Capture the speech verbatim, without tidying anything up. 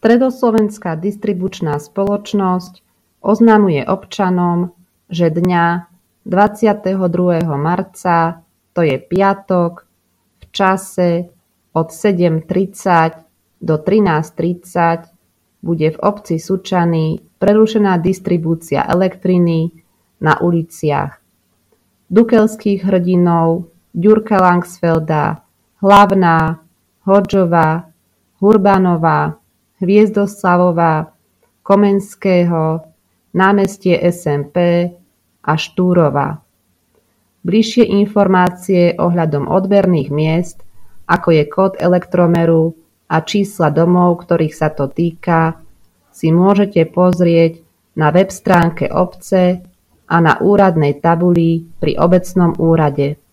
Stredoslovenská distribučná spoločnosť oznamuje občanom, že dňa dvadsiateho druhého marca, to je piatok, v čase od sedem tridsať do trinásť tridsať bude v obci Sučany prerušená distribúcia elektriny na uliciach Dukelských hrdinov, Ďurka Langsfelda, Hlavná, Hodžova, Hurbanova, Hviezdoslavova, Komenského, námestie es em pé a Štúrova. Bližšie informácie ohľadom odberných miest, ako je kód elektromeru a čísla domov, ktorých sa to týka, si môžete pozrieť na web stránke obce a na úradnej tabuli pri obecnom úrade.